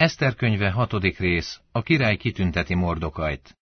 Eszter könyve 6. rész. A király kitünteti Mordokajt.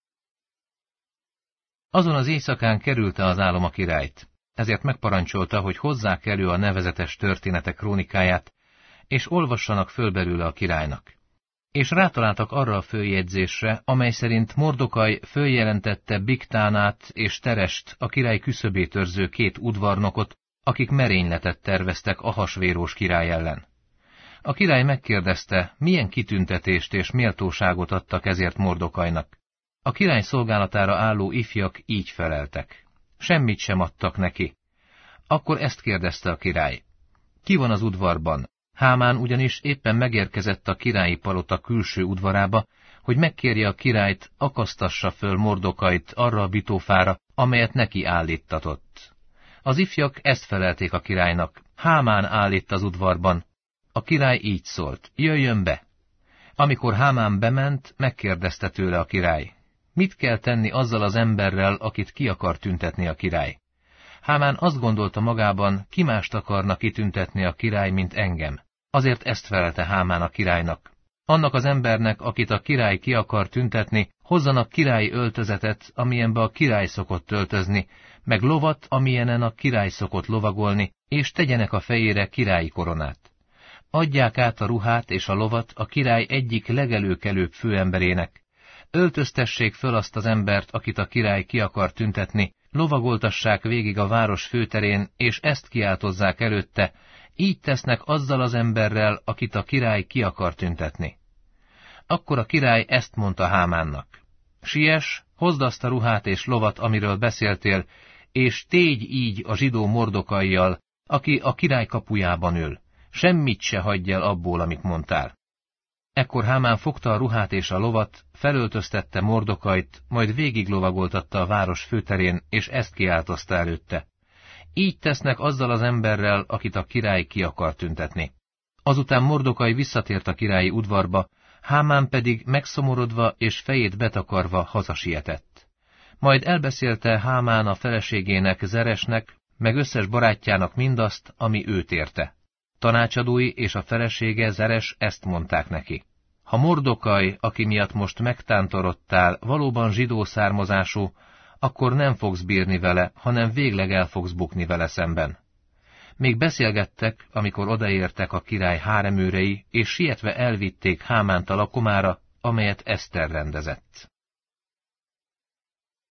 Azon az éjszakán kerülte az álom a királyt, ezért megparancsolta, hogy hozzák elő a nevezetes történetek krónikáját, és olvassanak föl belőle a királynak. És rátaláltak arra a följegyzésre, amely szerint Mordokaj följelentette Bigtánát és Terest, a király küszöbét őrző 2 udvarnokot, akik merényletet terveztek Ahasvérós király ellen. A király megkérdezte, milyen kitüntetést és méltóságot adtak ezért Mordokajnak. A király szolgálatára álló ifjak így feleltek. Semmit sem adtak neki. Akkor ezt kérdezte a király. Ki van az udvarban? Hámán ugyanis éppen megérkezett a királyi palota külső udvarába, hogy megkérje a királyt, akasztassa föl Mordokajt arra a bitófára, amelyet neki állíttatott. Az ifjak ezt felelték a királynak. Hámán áll itt az udvarban. A király így szólt, jöjjön be. Amikor Hámán bement, megkérdezte tőle a király. Mit kell tenni azzal az emberrel, akit ki akar tüntetni a király? Hámán azt gondolta magában, ki mást akarna kitüntetni a király, mint engem. Azért ezt felelte Hámán a királynak. Annak az embernek, akit a király ki akar tüntetni, hozzanak királyi öltözetet, amilyenbe a király szokott öltözni, meg lovat, amilyenen a király szokott lovagolni, és tegyenek a fejére királyi koronát. Adják át a ruhát és a lovat a király egyik legelőkelőbb főemberének. Öltöztessék föl azt az embert, akit a király ki akar tüntetni, lovagoltassák végig a város főterén, és ezt kiáltozzák előtte, így tesznek azzal az emberrel, akit a király ki akar tüntetni. Akkor a király ezt mondta Hámánnak. Siess, hozd azt a ruhát és lovat, amiről beszéltél, és tégy így a zsidó Mordokajjal, aki a király kapujában ül. Semmit se hagyj el abból, amit mondtál. Ekkor Hámán fogta a ruhát és a lovat, felöltöztette Mordokajt, majd végiglovagoltatta a város főterén, és ezt kiáltozta előtte. Így tesznek azzal az emberrel, akit a király ki akar tüntetni. Azután Mordokaj visszatért a királyi udvarba, Hámán pedig megszomorodva és fejét betakarva hazasietett. Majd elbeszélte Hámán a feleségének, Zeresnek, meg összes barátjának mindazt, ami őt érte. Tanácsadói és a felesége, Zeres ezt mondták neki. Ha Mordokaj, aki miatt most megtántorodtál, valóban zsidó származású, akkor nem fogsz bírni vele, hanem végleg el fogsz bukni vele szemben. Még beszélgettek, amikor odaértek a király háremőrei, és sietve elvitték Hámánt a lakomára, amelyet Eszter rendezett.